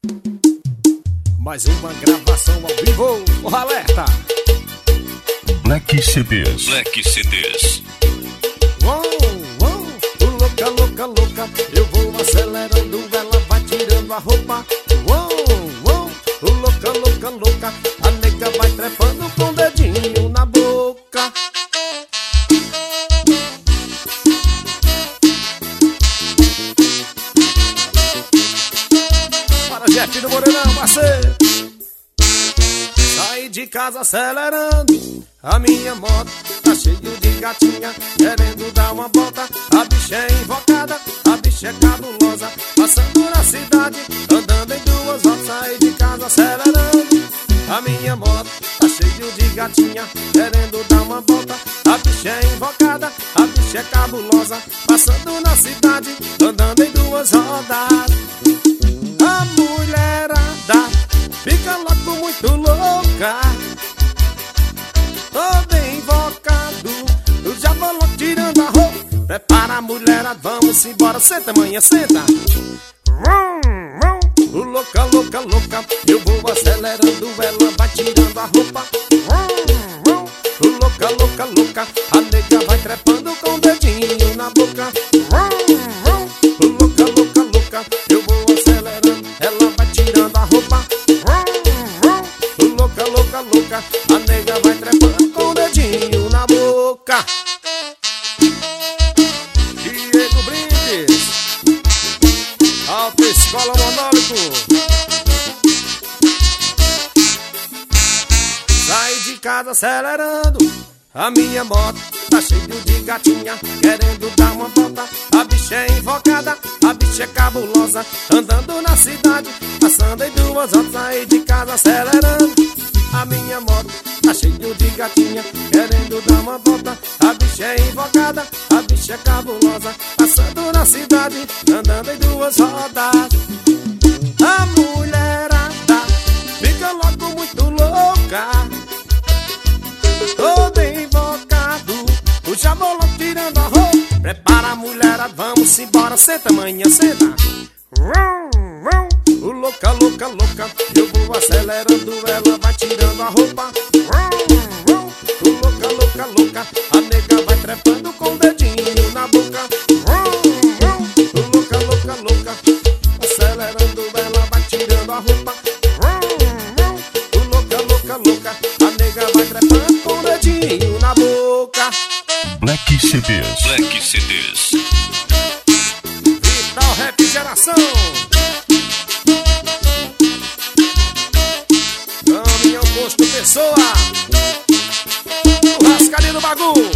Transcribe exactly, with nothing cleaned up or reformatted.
Mais uma gravação ao vivo, o alerta. Black C Ds. Black C Ds. Uou, uou, louca, louca, louca. Eu vou acelerando, ela vai tirando a roupa. Uou, uou, louca, louca, louca. A nega vai trepando com o dedinho na boca. Para Jeff do Moreirão, parceiro. Saí de casa acelerando, a minha moto tá cheio de gatinha querendo dar uma volta. A bicha é invocada, a bicha é cabulosa, passando na cidade, andando em duas rodas. Saí de casa acelerando, a minha moto tá cheio de gatinha querendo dar uma volta. A bicha é invocada, a bicha é cabulosa, passando na cidade, andando em duas rodas. A mulherada fica logo muito louca, todo invocado, eu já vou logo tirando a roupa. Prepara a mulherada, vamos embora, senta manhã, senta. Louca, louca, louca, eu vou acelerando, ela vai tirando a roupa. Louca, louca, louca, a nega vai trepando com o dedinho na boca. Louca, louca, louca, eu vou acelerando, ela vai tirando a roupa. Louca, louca, louca, a nega vai trepando com o dedinho na boca. Diego Brindes, Autoescola Monólico. Saí de casa acelerando, a minha moto tá cheio de gatinha querendo dar uma volta. A bicha é invocada, a bicha é cabulosa, andando na cidade, passando em duas horas. Saí de casa acelerando, a minha moto tá cheio de gatinha querendo dar uma volta. A bicha é invocada, a bicha é cabulosa, passando na cidade, andando em duas rodas. A mulherada fica logo muito louca, todo invocado, o jabolão tirando a roupa. Prepara a mulherada, vamos embora, senta manhã, senta. O louca, louca, louca, eu vou acelerando, ela vai tirando a roupa. O louca, louca, louca, a nega vai trepando com o dedinho na boca. O louca, louca, louca, acelerando, ela vai tirando a roupa. O louca, louca, louca, a nega vai trepando com o dedinho na boca. Black C Ds. Black C Ds. Vital Refrigeração. Caminhão Posto Pessoa, o Rascalhinho do Bagulho.